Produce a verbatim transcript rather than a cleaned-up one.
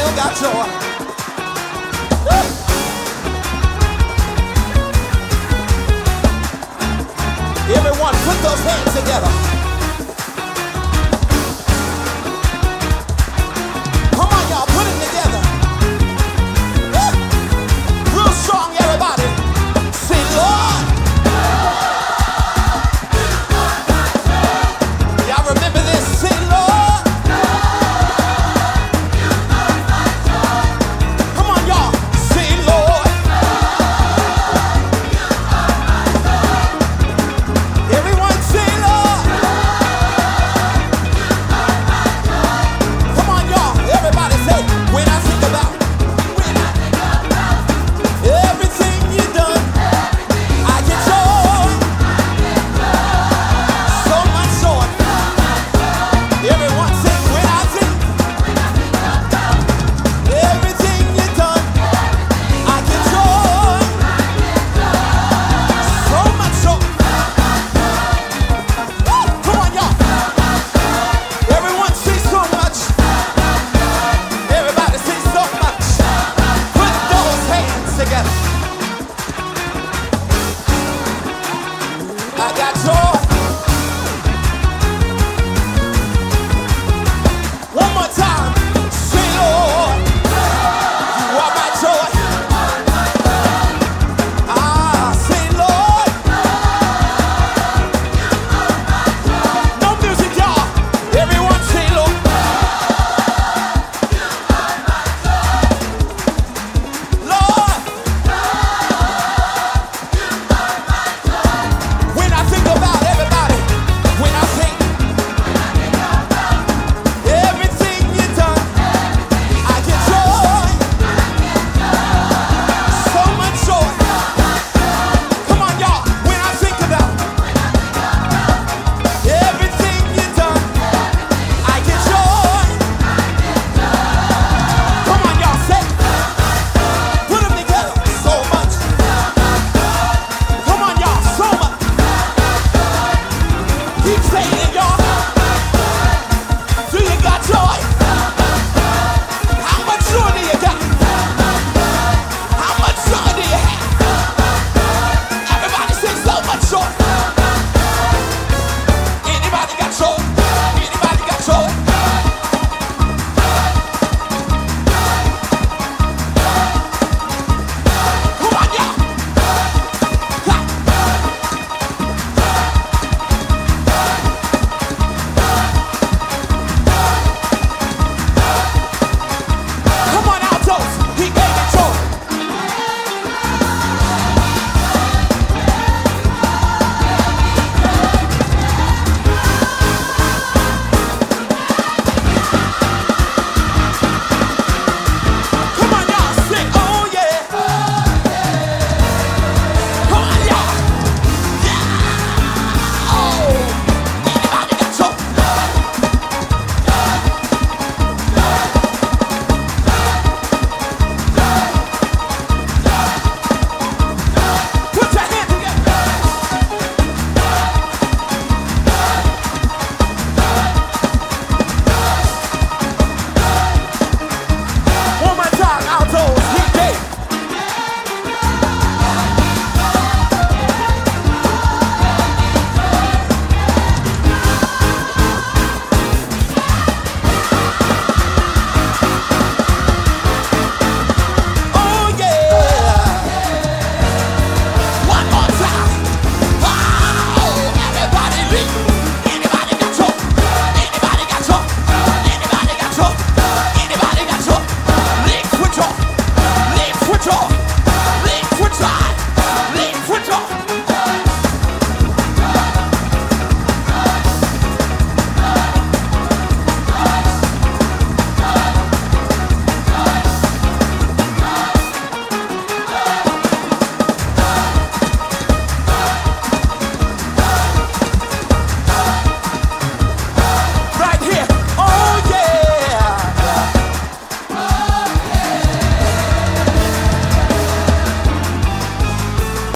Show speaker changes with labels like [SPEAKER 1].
[SPEAKER 1] still got joy. Everyone put those hands together. Come on, y'all, put it together. Real strong, everybody. Say, Lord. Y'all remember this? Say, Lord. Come on, y'all. Say, Lord. Everyone say, Lord. Come on, y'all. Everybody say, when I think about everything you've done, I get joy. So much joy. Everyone say, when I think everything you've done, I get joy. So much joy. Woo! Come on, y'all. Everyone say so much. Everybody say so much. Put those hands together. I got joy. One more time. Say, Lord, you are my joy. Ah, say, Lord. No music, y'all. Everyone say, Lord. Lord. When I think about everybody, when I think everything you've done, I get joy. So much joy. Come on, y'all. When I think about everything you've done, I get joy. Come on, y'all. Say, put them together. So much. Come on, y'all. So much. Keep saying